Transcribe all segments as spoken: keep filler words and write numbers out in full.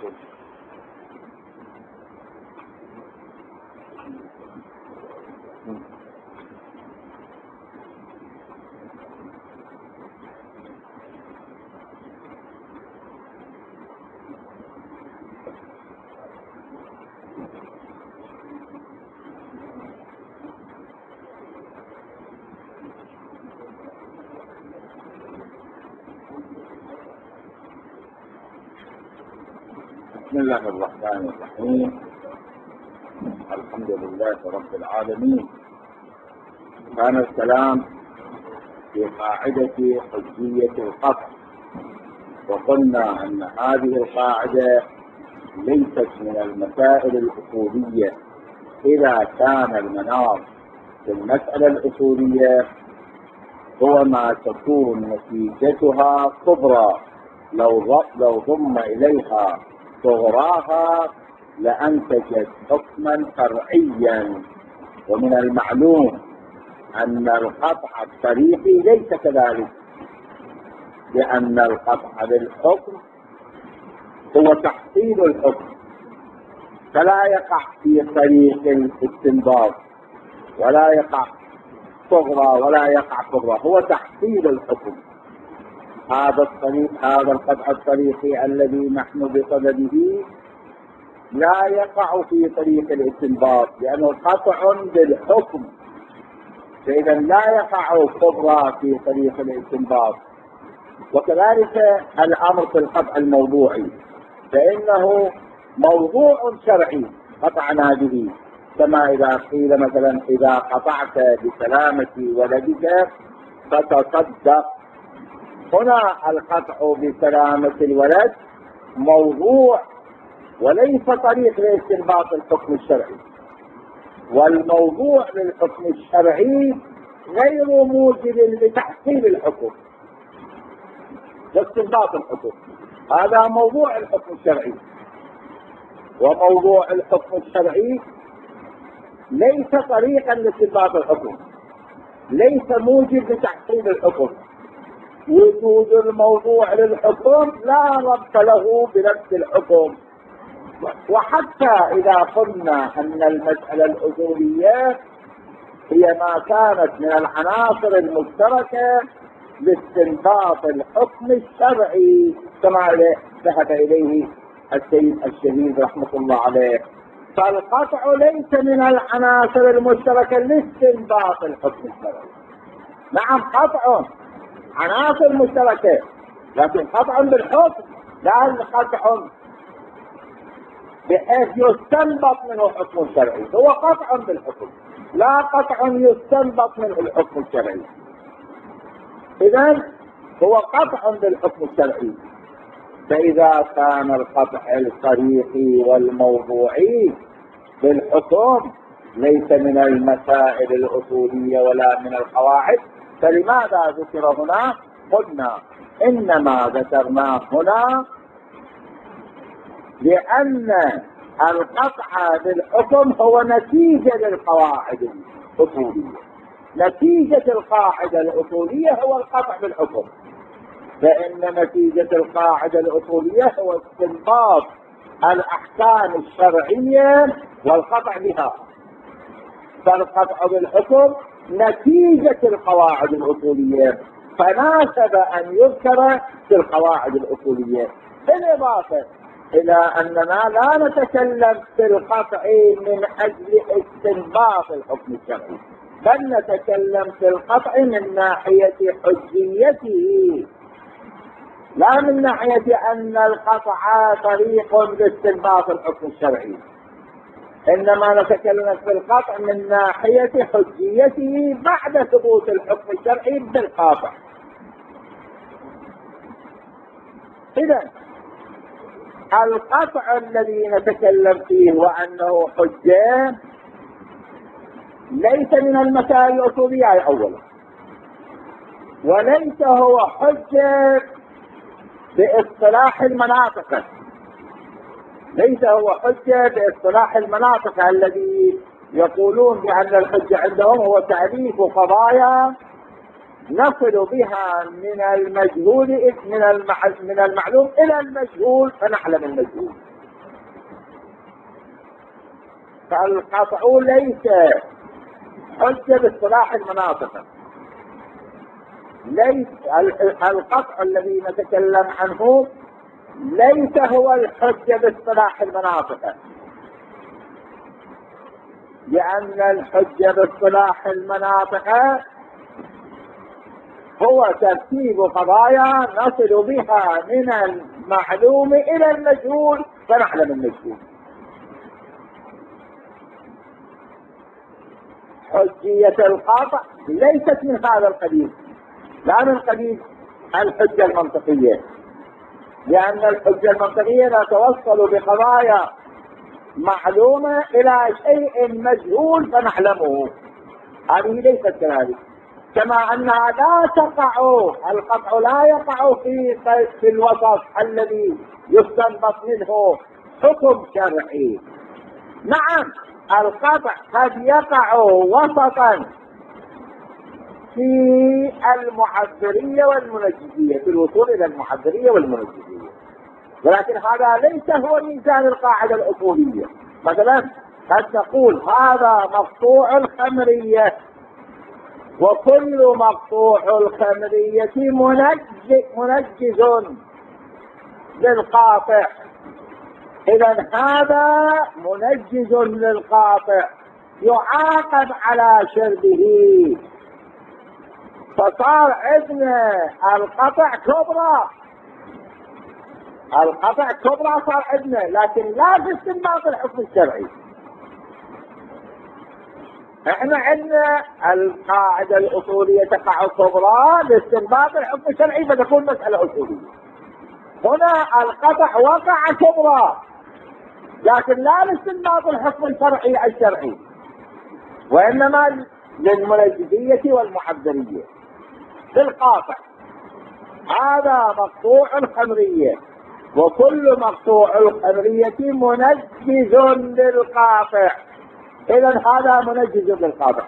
الحكم. بسم الله الرحمن الرحيم. الحمد لله رب العالمين. كان الكلام في قاعدة حجية القطع، وقلنا أن هذه القاعدة ليست من المسائل الأصولية إذا كان المناط في المسألة الأصولية هو ما تكون نتيجتها كبرى، لو لو ضم إليها صغراها لأنتجت حكما فرعيا. ومن المعلوم أن القطع الطريقي ليس كذلك، لأن القطع بالحكم هو تحصيل الحكم، فلا يقع في طريق الاستنباط ولا يقع صغرى ولا يقع كبرى، هو تحصيل الحكم. هذا الطريق هذا القطع الطريقي الذي نحن بصدده لا يقع في طريق الاستنباط لأنه قطع بالحكم، فإذا لا يقع كبرى في طريق الاستنباط. وكذلك الأمر في القطع الموضوعي، فإنه موضوع شرعي قطعنا به، كما إذا قيل مثلا إذا قطعت بسلامة ولدك فتصدق. هنا القطع بسلامة الولد موضوع وليس طريق لاستنباط الحكم الشرعي، والموضوع للحكم الشرعي غير موجب لتحصيل الحكم واستنباط الحكم. هذا موضوع الحكم الشرعي، وموضوع الحكم الشرعي ليس طريقا لاستنباط الحكم، ليس موجب لتحصيل الحكم. وجود الموضوع للحكم لا ربط له بنفس الحكم. وحتى إذا قلنا أن المسألة الأصولية هي ما كانت من العناصر المشتركة لاستنباط الحكم الشرعي كما ذهب إليه السيد الشهيد رحمة الله عليه، فالقطع ليس من العناصر المشتركة لاستنباط الحكم الشرعي. نعم قطع عناصر مشتركة، لكن قطع بالحكم لا قطع بحيث يستنبط منه حكم شرعي، هو قطع بالحكم لا قطع يستنبط منه الحكم الشرعي. إذن هو قطع بالحكم الشرعي. فإذا كان القطع الطريقي والموضوعي بالحكم ليس من المسائل الأصولية ولا من القواعد، فلماذا ذكر هنا؟ قلنا إنما ذكرناه هنا لأن القطع بالحكم هو نتيجة للقواعد الأصولية. نتيجة القاعدة الأصولية هو القطع بالحكم، فإن نتيجة القاعدة الأصولية هو استنباط الأحكام الشرعية والقطع بها، فالقطع بالحكم نتيجة القواعد الأصولية، فناسب أن يذكر في القواعد الأصولية، بالإضافة إلى أننا لا نتكلم في القطع من أجل استنباط الحكم الشرعي، بل نتكلم في القطع من ناحية حجيته، لا من ناحية أن القطع طريق لاستنباط الحكم الشرعي، إنما نتكلم في القطع من ناحية حجيته بعد ثبوت الحكم الشرعي بالقاطع. إذن القطع الذي نتكلم فيه وأنه حجة ليس من المسائل الأصولية أولا، وليس هو حجة باصطلاح المناطق، ليس هو حجة باصطلاح المناطق الذي يقولون بأن الحجة عندهم هو تعريف قضايا نصل بها من المجهول من من المعلوم إلى المجهول فنعلم المجهول. فالقطع ليس حجة باصطلاح المناطق، ليس القطع الذي نتكلم عنه ليس هو الحجة باصطلاح المناطق، لأن الحجة باصطلاح المناطق هو ترتيب قضايا نصل بها من المعلوم إلى المجهول فنعلم المجهول. حجية القطع ليست من هذا القبيل، لا من قبيل الحجة المنطقية، لأن الحجة المنطقية نتوصل بقضايا معلومة إلى شيء مجهول فنعلمه، هذه ليست كذلك. كما أنها لا تقع، القطع لا يقع في في الوسط الذي يستنبط منه حكم شرعي. نعم القطع قد يقع وسطا في المعبرية والمنجزية، في الوصول إلى المعبرية والمنجزية، ولكن هذا ليس هو ميزان القاعدة الأصولية. مثلا قد تقول هذا مقطوع الخمرية وكل مقطوع الخمرية منجز للقاطع، إذا هذا منجز للقاطع يعاقب على شربه، فصار عندنا القطع كبرى، القطع كبرى صار عندنا، لكن لا في استنباط الحكم الشرعي. احنا عندنا القاعدة الأصولية تقع كبرى لاستنباط الحكم الشرعي فتكون مسألة أصولية. هنا القطع وقع كبرى لكن لا لاستنباط الحكم الشرعي الشرعي، وإنما للمنجزية والمعبرية. في القاطع هذا مقطوع الخمرية وكل مقطوع الخمرية منجز للقاطع، إذا هذا منجز للقاطع.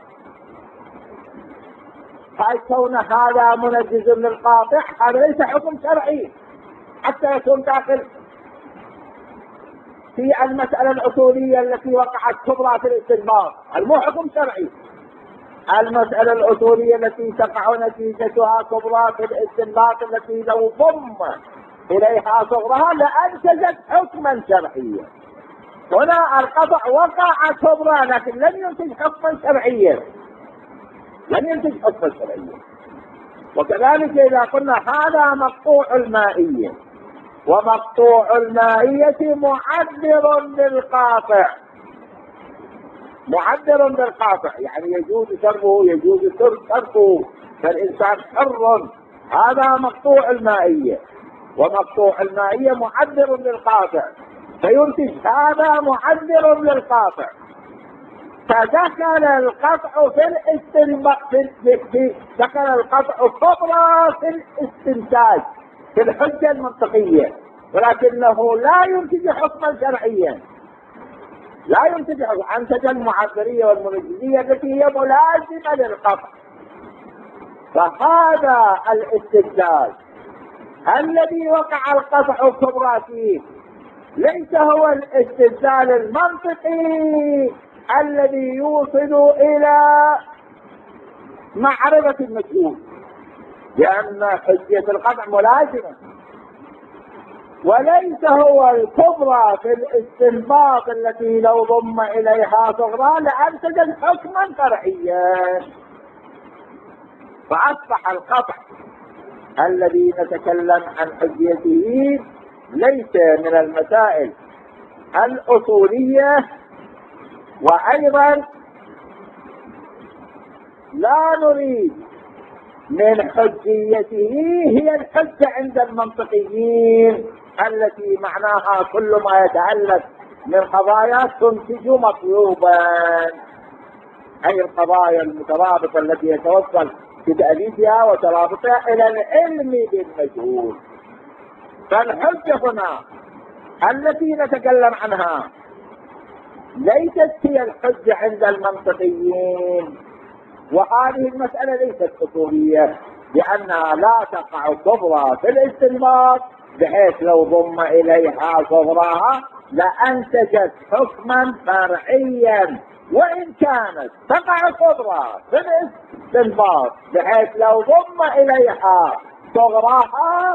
فكون هذا منجز للقاطع هذا ليس حكم شرعي حتى يكون داخل في المسألة الأصولية التي وقعت كبرى في الاستنباط، المو حكم شرعي. المسألة الأصولية التي تقع نتيجتها كبرى في الاستنباط التي لو ضم إليها صغرها لأنتجت حكما شرعيا. هنا القطع وقع كبرى لكن لم ينتج حكما شرعيا، لم ينتج حكما شرعيا. وكذلك إذا قلنا هذا مقطوع المائية ومقطوع المائية معبر للقاطع، معبر للقاطع يعني يجوز شربه يجوز تركه، فالإنسان حر، هذا مقطوع المائية، ومقطوع المائية معبر للقاطع فينتج هذا معبر للقاطع، فدخل القطع في الاستنباط، في دخل القطع كبرى في الاستنتاج في الحجة المنطقية، ولكنه لا ينتج حكما شرعيا، لا ينتج أنتج المعبرية والمنجزية التي هي ملازمة للقطع. فهذا الاستدلال الذي وقع القطع كبرى فيه ليس هو الاستدلال المنطقي الذي يوصل إلى معرفة المجهول، لأن حجية القطع ملازمة، وليس هو الكبرى في الاستنباط التي لو ضم إليها صغرى لأنتجت حكما فرعيا. فأصبح القطع الذي نتكلم عن حجيته ليس من المسائل الأصولية، وأيضا لا نريد من حجيته هي الحجة عند المنطقيين التي معناها كل ما يتعلق من قضايا تنتج مطلوبا، أي القضايا المترابطة التي يتوصل بتأليفها وترابطها إلى العلم بالمجهول. فالحجة هنا التي نتكلم عنها ليست هي الحجة عند المنطقيين، وهذه المسألة ليست أصولية لأنها لا تقع كبرى في الاستنباط بحيث لو ضم إليها صغراها لأنتجت حكما فرعيا، وإن كانت تقع كبرى في الاستنباط بحيث لو ضم إليها صغراها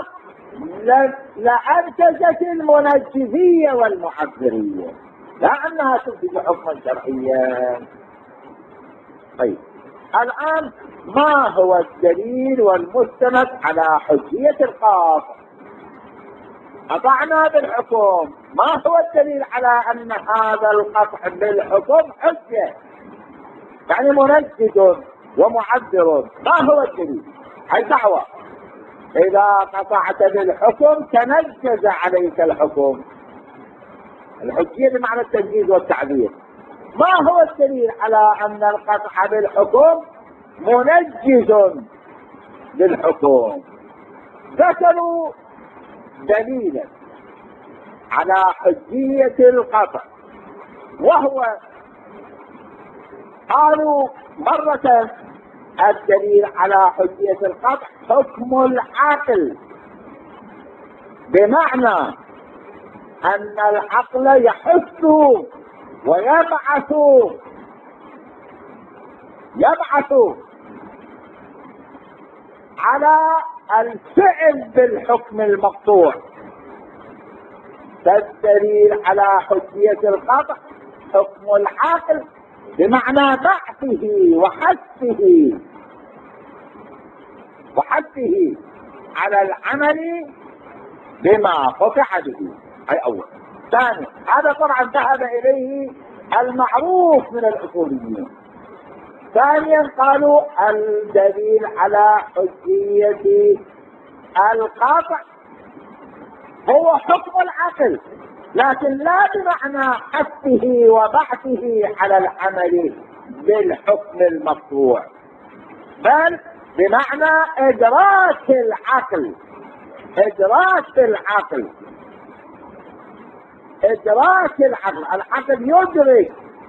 لأنتجت المنجزية والمعبرية، لا أنها تنتج حكما شرعيا. طيب الآن ما هو الدليل والمستند على حجية القاطع؟ قطعنا بالحكم، ما هو الدليل على أن هذا القطع بالحكم حجة؟ يعني منجد ومعبر، ما هو الدليل؟ الدعوة إذا قطعت بالحكم تنجز عليك الحكم، الحجية بمعنى التنجيز والتعبير. ما هو الدليل على أن القطع بالحكم منجز للحكم؟ ذكروا دليلا على حجية القطع، وهو قالوا مرة الدليل على حجية القطع حكم العقل، بمعنى أن العقل يحث ويبعث يبعث على الفعل بالحكم المقطوع. فالدليل على حجية القطع حكم العقل بمعنى بعثه وحثه وحثه على العمل بما قطع به. أي أول. ثاني، هذا طبعا ذهب إليه المعروف من الأصوليين. ثانيا قالوا الدليل على حجية القطع هو حكم العقل، لكن لا بمعنى حثه وبعثه على العمل بالحكم المقطوع، بل بمعنى إدراك العقل إدراك العقل إدراك العقل العقل يدرك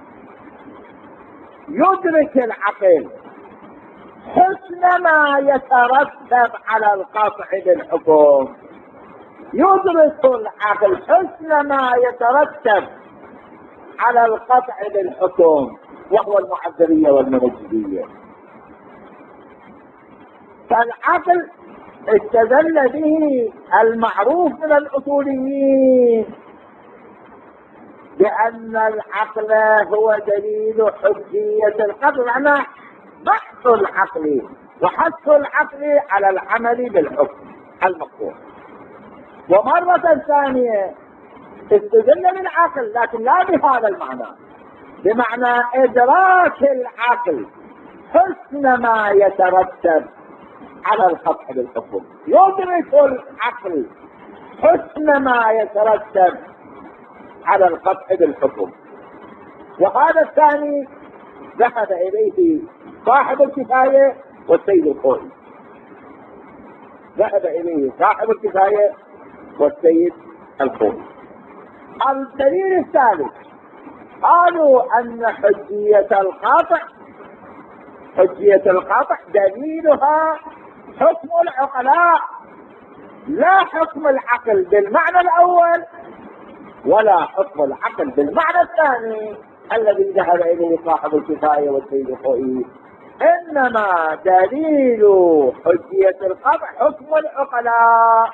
يدرك العقل حسن ما يترتب على القطع بالحكم، يدرك العقل حسن ما يترتب على القطع بالحكم، وهو المعبرية والمنجزية. فالعقل استدل به المعروف من الأصوليين بأن العقل هو دليل حجية القطع، معناه بحث العقل وحث العقل على العمل بالحكم المقطوع. ومرة ثانية استدل بالعقل لكن لا بهذا المعنى، بمعنى إدراك العقل حسن ما يترتب على القطع بالحكم، يدرك العقل حسن ما يترتب على القطع بالحكم. وهذا الثاني ذهب إليه صاحب الكفاية والسيد الخوئي ذهب إليه صاحب الكفاية والسيد الخوئي. الدليل الثالث قالوا أن حجية القطع حجية القطع دليلها حكم العقلاء، لا حكم العقل بالمعنى الأول ولا حكم العقل بالمعنى الثاني الذي ذهب إليه صاحب الكفاية والسيد الخوئي، إنما دليل حجية القطع حكم العقلاء.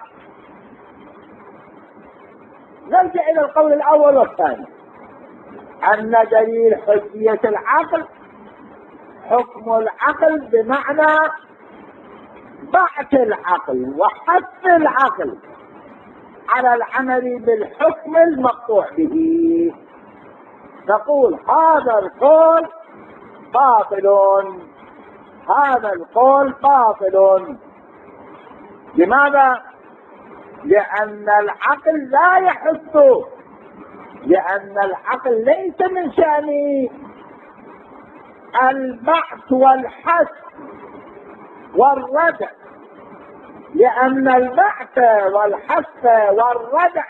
نرجع إلى القول الأول والثاني، أن دليل حجية العقل حكم العقل بمعنى بعث العقل وحث العقل على العمل بالحكم المقطوع به. نقول هذا القول باطل، هذا القول باطل. لماذا؟ لأن العقل لا يحث، لأن العقل ليس من شأنه البعث والحث والردع، لأن البعث والحث والردع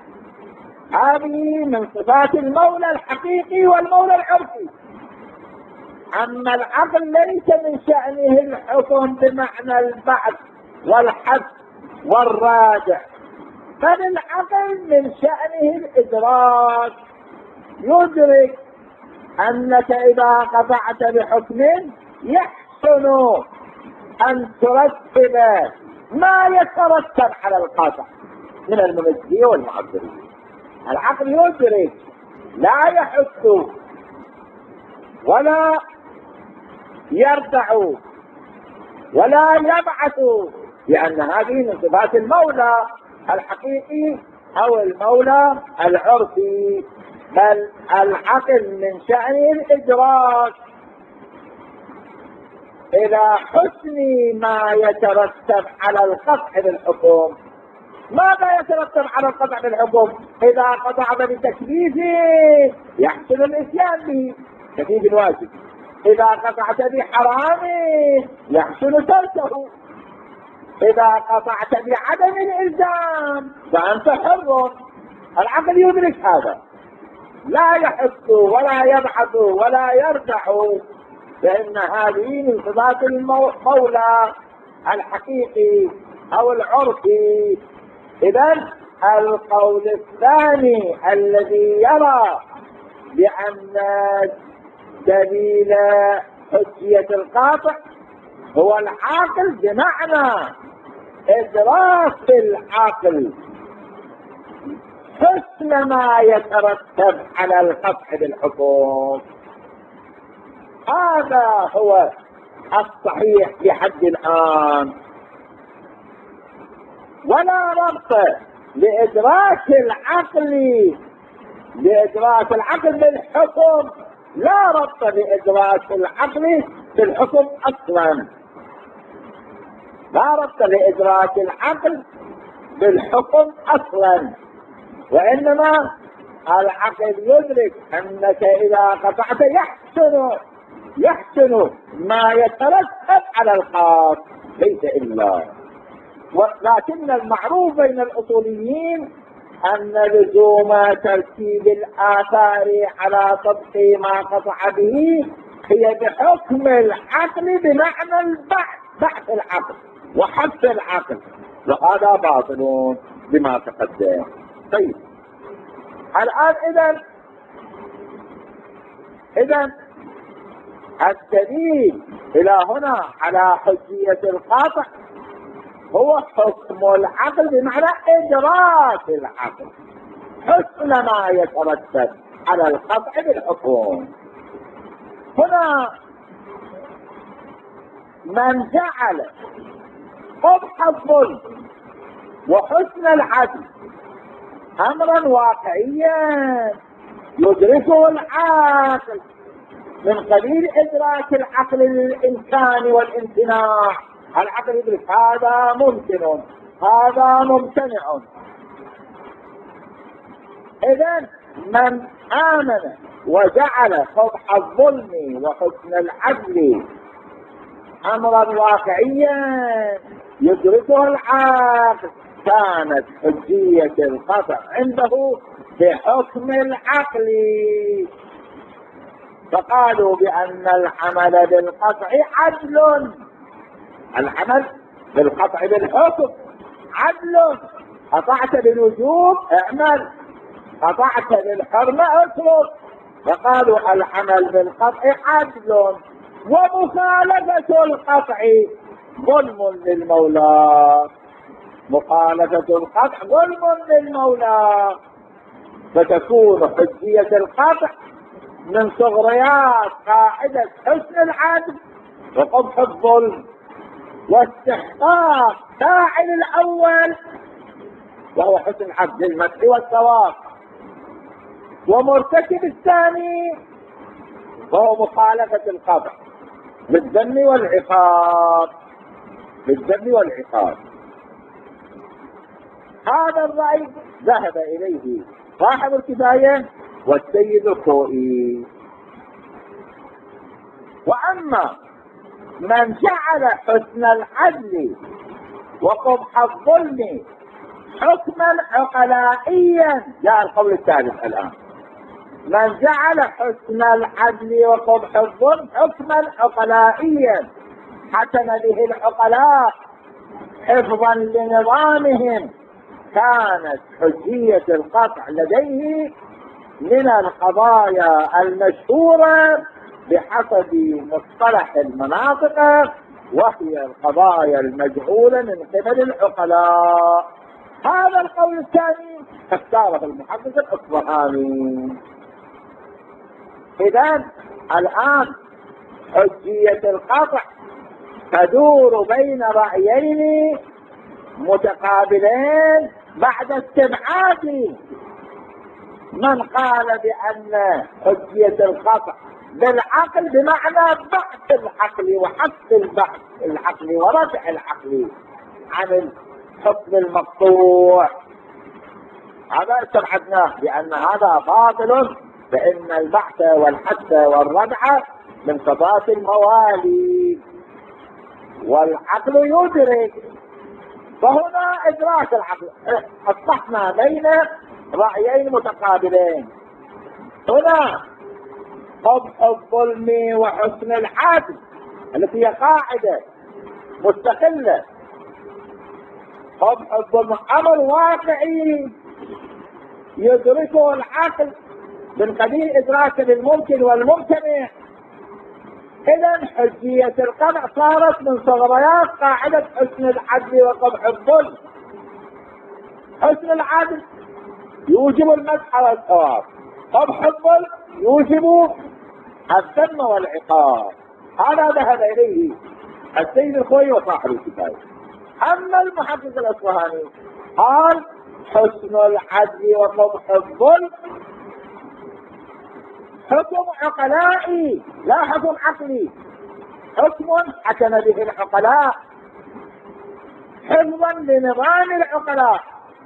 هذه من صفات المولى الحقيقي والمولى العرفي. أما العقل ليس من شأنه الحكم بمعنى البعث والحث والرادع، بل العقل من شأنه الإدراك، يدرك أنك إذا قطعت بحكم يحسن أن ترتب ما يترتب على القطع من المنزه والمعبر. العقل يدرك، لا يحس ولا يردع ولا يبعث، لأن هذه من صفات المولى الحقيقي أو المولى العرفي. بل العقل من شأنه الإدراك إلى حسن ما يترتب على القطع بالحكم. ماذا يترتب على القطع بالحكم؟ إذا قطعت بتكليف يحسن الإتيان به، تكليف الواجب. إذا قطعت بحرام يحسن تركه. إذا قطعت بعدم الإلزام فأنت حر. العقل يدرك هذا، لا يحس ولا يبحث ولا يرجع، لأن هذه من صفات المولى الحقيقي أو العرفي. إذن القول الثاني الذي يرى بأن دليل حجية القاطع هو العاقل، بمعنى إدراك العاقل حسن ما يترتب على القطع بالحكم. هذا هو الصحيح بحد الآن، ولا ربط لإدراك العقل لإدراك العقل بالحكم، لا ربط لإدراك العقل بالحكم أصلا، لا ربط لإدراك العقل بالحكم أصلا، وإنما العقل يدرك أنك إذا قطعت يحسن يحسن ما يترتب على الخاص، ليس إلا. ولكن المعروف بين الأصوليين أن لزوم ترتيب الآثار على طبق ما قطع به هي بحكم العقل، بمعنى البحث، بحث العقل وحث العقل، وهذا باطل بما تقدم. طيب الآن إذن إذن الدليل إلى هنا على حجية القاطع هو حكم العقل، بمعنى إدراك العقل حسن ما يترتب على القطع بالحكم. هنا من جعل قبح الظلم وحسن العدل أمرا واقعيا يدركه العاقل من قبيل إدراك العقل للإمكان والامتناع، العقل يدرك هذا ممكن هذا ممتنع. إذن من آمن وجعل قبح الظلم وحسن العدل أمرا واقعيا يدركه العاقل كانت حجية القطع عنده بحكم العقل، فقالوا بأن العمل بالقطع عدل، العمل بالقطع بالحكم عدل. قطعت بالوجوب اعمل، قطعت بالحرمة اترك. فقالوا العمل بالقطع عدل، ومخالفة القطع ظلم للمولى، مخالفة القطع ظلم للمولى، فتكون حجية القطع من صغريات قاعدة حسن العدل وقبح الظلم، واستحقاق فاعل الأول وهو حسن العدل المدح والثواب، ومرتكب الثاني وهو مخالفة القطع بالذم والعقاب، بالذم والعقاب. هذا الرأي ذهب إليه صاحب الكفاية والسيد الخوئي. وأما من جعل حسن العدل وقبح الظلم حكما عقلائيا، جاء القول الثالث الآن، من جعل حسن العدل وقبح الظلم حكما عقلائيا حكم به العقلاء حفظا لنظامهم كانت حجية القطع لديه من القضايا المشهورة بحسب مصطلح المناطق، وهي القضايا المجهولة من قبل العقلاء. هذا القول الثاني اختاره المحقق الأصبهاني. إذن الآن حجية القطع تدور بين رأيين متقابلين بعد استبعاد من قال بأن حجية القطع بالعقل بمعنى بحث العقل وحث البحث العقلي ورفع العقل عن الحكم المقطوع، هذا استبعدناه بأن هذا باطل، فإن البحث والحث والردع من صفات الموالي والعقل يدرك. فهنا إدراك العقل، أصبحنا بين رأيين متقابلين. هنا قبح الظلم وحسن العدل التي هي قاعدة مستقلة. قبح الظلم أمر واقعي يدركه العقل من قبيل إدراك للممكن والممتنع. إذن حجية القطع صارت من صغريات قاعدة حسن العدل وقبح الظلم. حسن العدل يوجب المدح والثواب، قبح الظلم يوجب الذم والعقاب. هذا ذهب إليه السيد الخوئي وصاحب الكتاب. أما المحقق الأصبهاني قال حسن العدل وقبح الظلم حكم عقلائي لا حكم عقلي، حكم حكم به العقلاء حفظا لنظام العقلاء.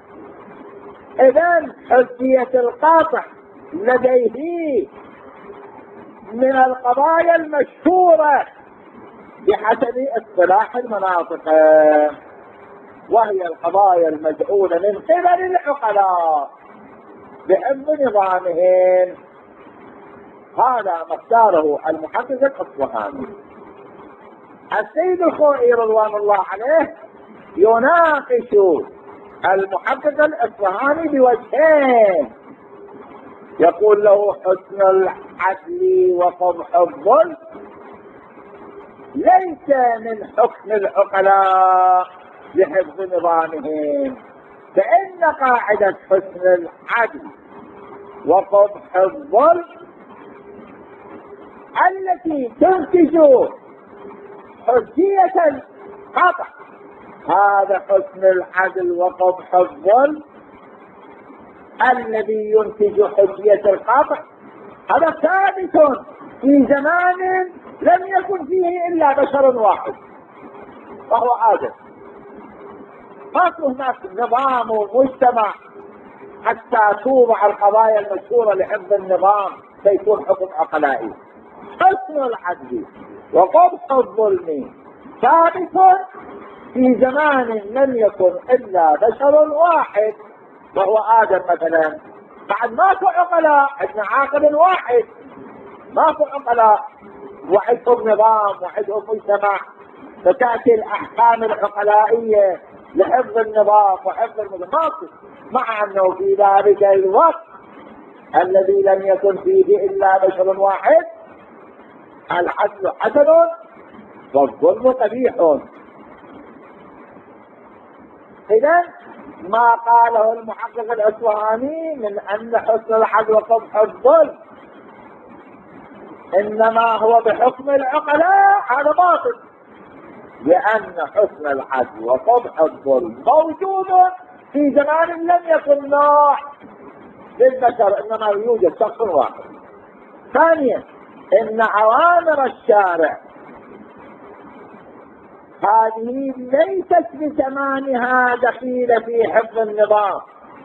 إذن حجية القاطع لديه من القضايا المشهورة بحسب اصطلاح المناطق، وهي القضايا المجعولة من قبل العقلاء بحفظ نظامهم. هذا ما اختاره المحقق الأصبهاني. السيد الخوئي رضوان الله عليه يناقش المحقق الأصبهاني بوجهين، يقول له حسن العدل وقبح الظلم ليس من حكم العقلاء لحفظ نظامهم، فإن قاعدة حسن العدل وقبح الظلم التي تنتج حجية القطع، هذا حسن العدل وقبح الظلم الذي ينتج حجية القطع هذا ثابت في زمان لم يكن فيه إلا بشر واحد وهو آدم. ما هناك نظام ومجتمع حتى توضع القضايا المشهورة لحفظ النظام سيكون حكم عقلائي. حسن العدل وقبح الظلم ثابت في زمان لم يكن إلا بشر واحد وهو آدم مثلا. بعد ماكو عقلاء، عندنا عاقل واحد، ماكو عقلاء وعندهم نظام وعندهم مجتمع، فتأتي الأحكام العقلائية لحفظ النظام وحفظ النظام، مع أنه في ذلك الوقت الذي لم يكن فيه إلا بشر واحد العدل حسن والظلم قبيح. إذن ما قاله المحقق الأصبهاني من أن حسن العدل وقبح الظلم إنما هو بحكم العقلاء هذا باطل، لأن حسن العدل وقبح الظلم موجود في زمان لم يكن نوع للبشر، إنما يوجد شخص واحد. ثانيا إن أوامر الشارع هذه ليست بزمانها دخيلة في حفظ النظام،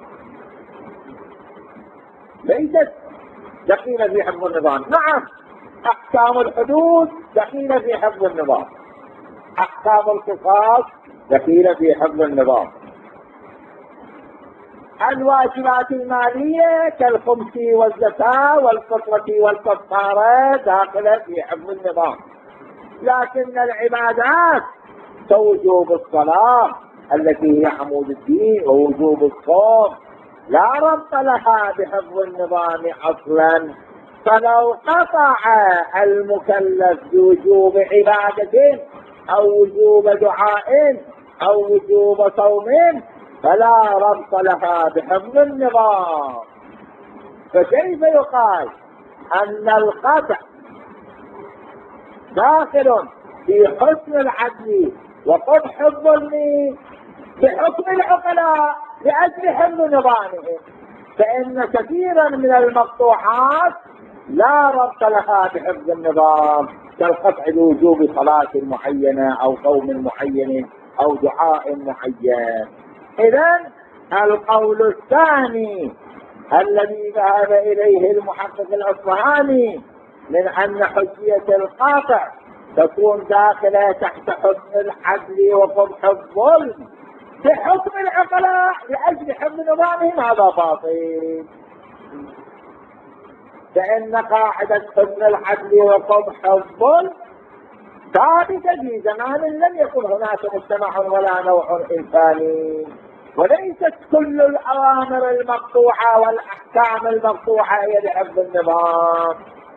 ليست دخيلة في حفظ النظام. نعم أحكام الحدود دخيلة في حفظ النظام، أحكام القصاص دخيلة في حفظ النظام، الواجبات المالية كالخمس والزكاة والفطرة والكفارة داخلة في حفظ النظام. لكن العبادات كوجوب الصلاة التي هي عمود الدين ووجوب الصوم لا ربط لها بحفظ النظام أصلا. فلو قطع المكلف بوجوب عبادة أو وجوب دعاء أو وجوب صوم فلا ربط لها بحفظ النظام. فكيف يقال أن القطع داخل في حسن العدل وقبح الظلم بحكم العقلاء لأجل حفظ نظامهم، فإن كثيرا من المقطوعات لا ربط لها بحفظ النظام كالقطع بوجوب صلاة معينة أو صوم معين أو دعاء معين. إذن القول الثاني الذي ذهب إليه المحقق الأصفهاني من أن حجية القاطع تكون داخلة تحت حكم العدل وقبح الظلم بحكم العقلاء لأجل حفظ نظامهم هذا باطل، فإن قاعدة حكم العدل وقبح الظلم ثابتة في زمان لم يكن هناك مجتمع ولا نوع إنساني، وليست كل الأوامر المقطوعة والأحكام المقطوعة هي لحفظ النظام.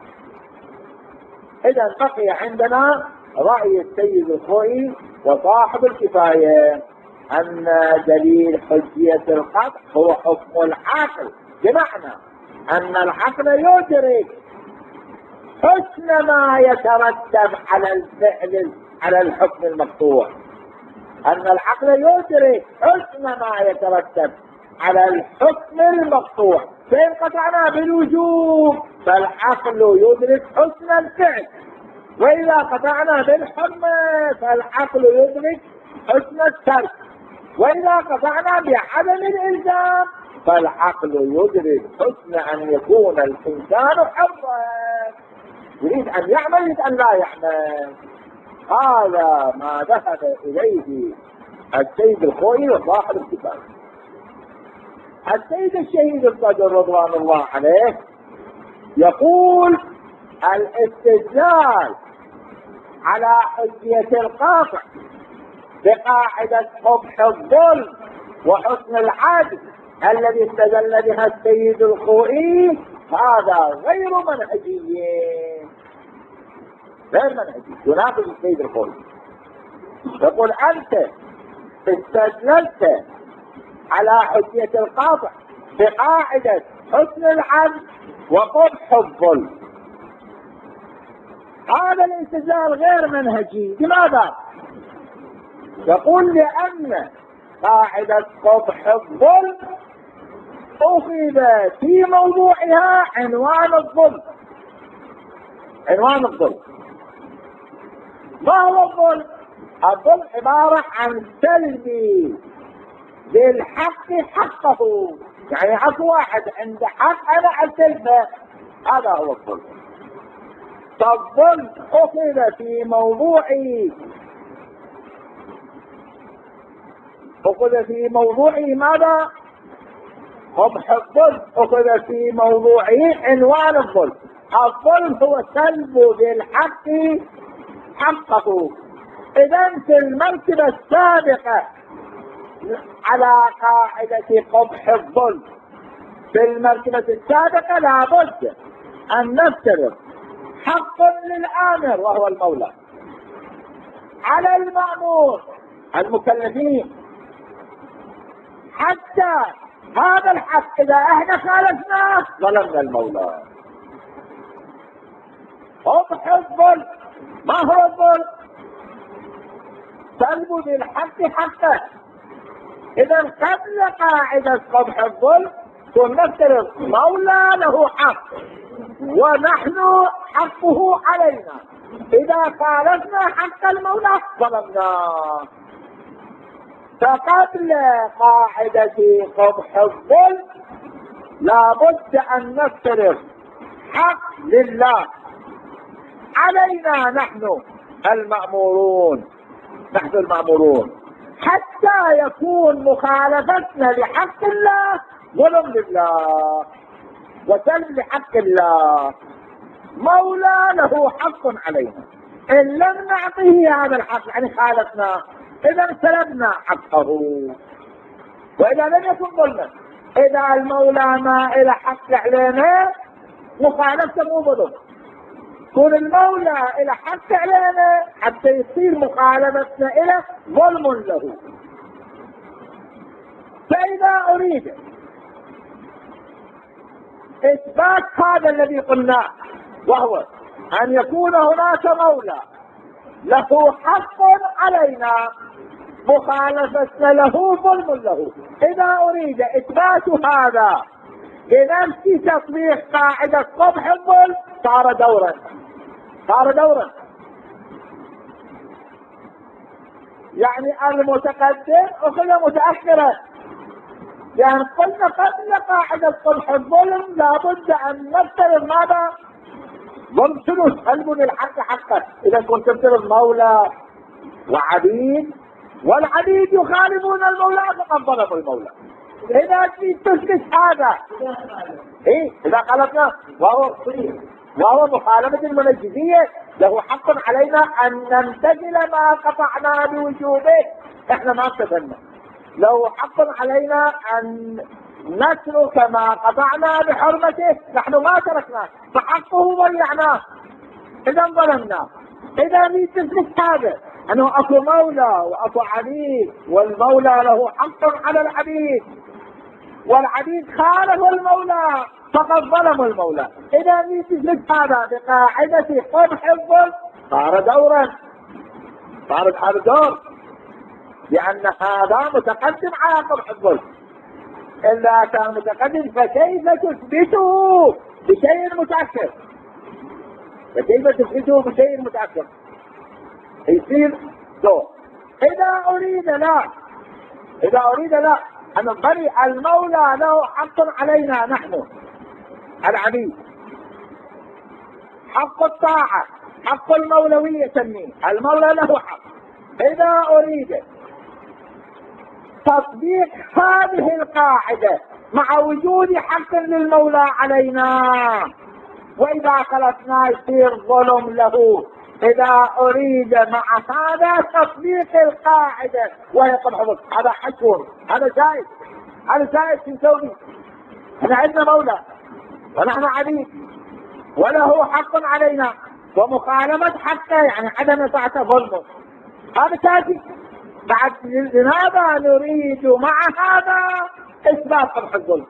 إذا بقي عندنا رأي السيد الخوئي وصاحب الكفاية أن دليل حجية القطع هو حكم العقل، بمعنى أن العقل يدرك حسن ما يترتب على الفعل على الحكم المقطوع، أن العقل يدرك حسن ما يترتب على الحكم المقطوع. فإن قطعنا بالوجوب فالعقل يدرك حسن الفعل، وإذا قطعنا بالحرمة فالعقل يدرك حسن الترك، وإذا قطعنا بعدم الإلزام فالعقل يدرك حسن أن يكون الإنسان حرا، يريد أن يعمل يريد أن لا يعمل. هذا ما ذهب إليه السيد الخوئي وصاحب الكتاب. السيد الشهيد الصدر رضوان الله عليه يقول الاستدلال على حجية القاطع بقاعدة قبح الظلم وحسن العدل الذي استدل بها السيد الخوئي هذا غير منهجي، غير منهجي يناقض السيد الخوئي. يقول أنت استدللت على حجية القاطع بقاعدة حسن العدل وقبح الظلم، هذا الاستدلال غير منهجي. لماذا؟ يقول لأن قاعدة قبح الظلم أخذ في موضوعها عنوان الظلم. عنوان الظلم ما هو الظلم؟ الظلم عبارة عن سلب للحق حقه، يعني حق واحد عند حق أنا أسلبه، هذا هو الظلم. فالظلم أخذ في موضوعه أخذ في موضوعه ماذا؟ قبح الظلم أخذ في موضوعه عنوان الظلم. الظلم هو سلب للحق حقه. إذن في المرتبة السابقة على قاعدة قبح الظلم في المرتبة السابقة لابد أن نفترض حق للآمر وهو المولى على المأمور المكلفين، حتى هذا الحق إذا احنا خالفناه ظلمنا المولى. قبح الظلم ما هو الظلم؟ سلب للحق حقه. إذا قبل قاعدة قبح الظلم نفترض مولى له حق ونحن حقه علينا، إذا خالفنا حق المولى ظلمناه. فقبل قاعدة قبح الظلم لابد أن نفترض حق لله علينا نحن المأمورون، نحن المأمورون، حتى يكون مخالفتنا لحق الله ظلم لله وسلب لحق الله. مولى له حق علينا، إن لم نعطيه هذا الحق يعني خالفنا إذا سلبنا حقه، وإذا لم يكن ظلما. إذا المولى ما إلى حق علينا مخالفته مو ظلم، كون المولى إلى حق علينا حتى يصير مخالفتنا إلى ظلم له. فإذا أريد إثبات هذا الذي قلناه، وهو أن يكون هناك مولى له حق علينا مخالفتنا له ظلم له، إذا أريد إثبات هذا بنفس تطبيق قاعدة قبح الظلم صار دورا صار دورا يعني المتقدم أخذ متأخرا، يعني قلنا قبل قاعدة قبح الظلم لابد أن نفترض ماذا؟ ظلم شنو؟ سلب للحق حقه. إذا كنت تفترض مولى وعبيد والعبيد يخالفون المولى فقد ظلموا المولى. إذا تثبت هذا إيه إذا خالفنا وهو وهو مخالفة المنجزية له حق علينا أن نمتثل ما قطعنا بوجوبه، إحنا ما امتثلنا. له حق علينا أن نترك ما قطعنا بحرمته، نحن ما تركناه فحقه ضيعناه، إذا ظلمنا. إذا تثبت هذا أنه أكو مولى وأكو عبيد، والمولى له حق على العبيد والعبيد خالفوا المولى فقد ظلموا المولى، إذا تثبت هذا بقاعدة قبح الظلم صار دورا صار هذا دور، لأن هذا متقدم على قبح الظلم. إلا كان متقدم فكيف تثبته بشيء متأخر؟ فكيف تثبته بشيء متأخر؟ يصير دور. إذا أريد لا إذا أريد لا أن نضري المولى له حق علينا نحن العبيد، حق الطاعة، حق المولوية تسميه، المولى له حق. إذا أريد تطبيق هذه القاعدة مع وجود حق للمولى علينا، وإذا خلفنا يصير ظلم له. إذا أريد مع هذا تطبيق القاعدة وهي قبح الظلم، هذا حشو، هذا زائد هذا زائد في سوري. احنا عندنا مولى ونحن عبيد وله حق علينا، ومخالفة حقه يعني عدم طاعته ظلمه، هذا كافي. بعد لماذا نريد مع هذا إثبات قبح الظلم؟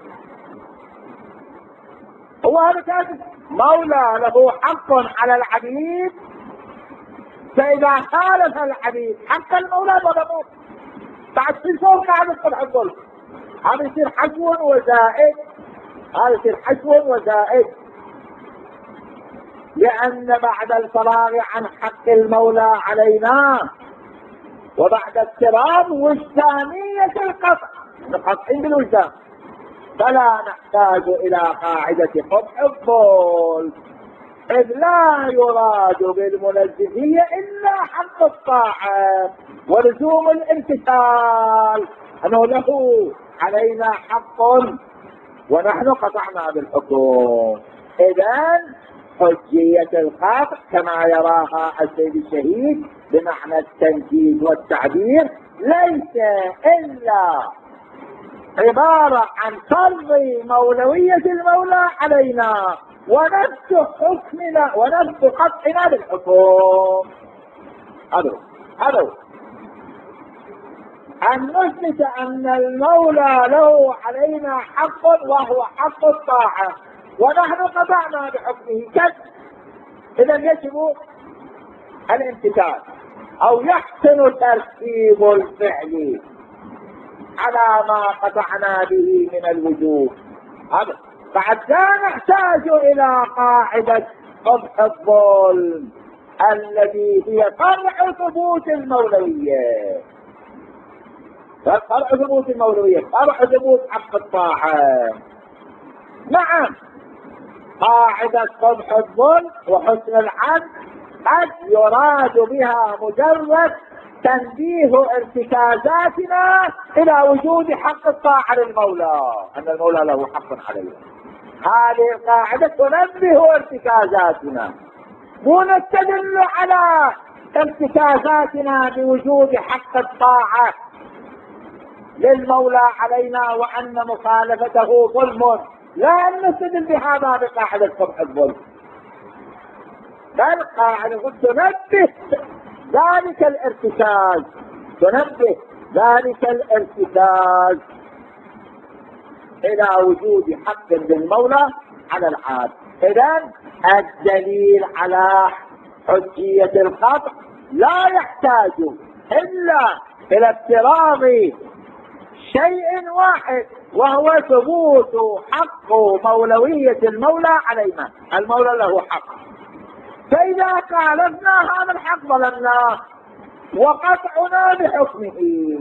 هو هذا كافي. مولى له حق على العبيد، فإذا خالف العبيد حق المولى ظلموه، بعد تصير قاعدة قبح الظلم. هذا يصير حشو وزائد، هذا يصير حشو وزائد، لأن بعد الفراغ عن حق المولى علينا وبعد اضطراب وجدانية القطع القطع بالوجدان فلا نحتاج إلى قاعدة قبح الظلم، إذ لا يراد بالمنزهية إلا حق الطاعة ولزوم الامتثال، أنه له علينا حق ونحن قطعنا بالحكم. إذن حجية القطع كما يراها السيد الشهيد بمعنى التنفيذ والتعبير ليس إلا عبارة عن فرض مولوية المولى علينا ونفس حكمنا ونفس قطعنا بالحكم. هذا هذا أن نثبت أن المولى له علينا حق وهو حق الطاعة ونحن قطعنا بحكمه كذب. إذا يجب الامتثال أو يحسن ترتيب الفعل على ما قطعنا به من الوجوب. هذا بعد لا نحتاج إلى قاعدة قبح الظلم الذي هي فرع ثبوت المولوية، فرع ثبوت المولوية فرع ثبوت حق الطاعة. نعم قاعدة قبح الظلم وحسن العدل قد يراد بها مجرد تنبيه ارتكازاتنا إلى وجود حق الطاعة للمولى، أن المولى له حق علينا. هذه القاعدة تنبه ارتكازاتنا، مو نستدل على ارتكازاتنا بوجود حق الطاعة للمولى علينا وأن مخالفته ظلم، لا نستدل بهذا بقاعدة قبح الظلم، بل قاعدة تنبه ذلك الارتكاز، تنبه ذلك الارتكاز إلى وجود حق للمولى على العبد. إذن الدليل على حجية القطع لا يحتاج إلا إلى افتراض شيء واحد، وهو ثبوت حق مولوية المولى علينا. المولى له حق، فإذا خالفنا هذا الحق ظلمناه، وقطعنا بحكمه،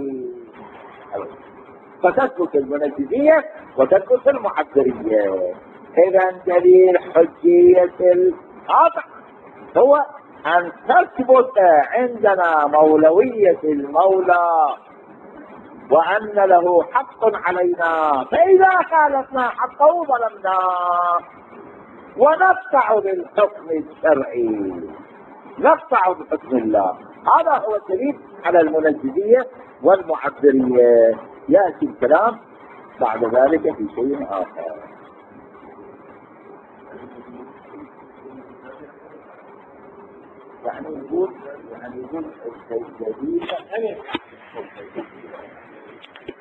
فتثبت المنجزية وتثبت المعبرية. إذا دليل حجية القطع هو أن تثبت عندنا مولوية المولى وأن له حق علينا، فإذا خالفنا حقه ظلمناه، ونقطع بالحكم الشرعي، نقطع بحكم الله. هذا هو الدليل على المنجزية والمعبرية. يأتي الكلام بعد ذلك في شيء آخر. يعني يقول يعني يقول الدليل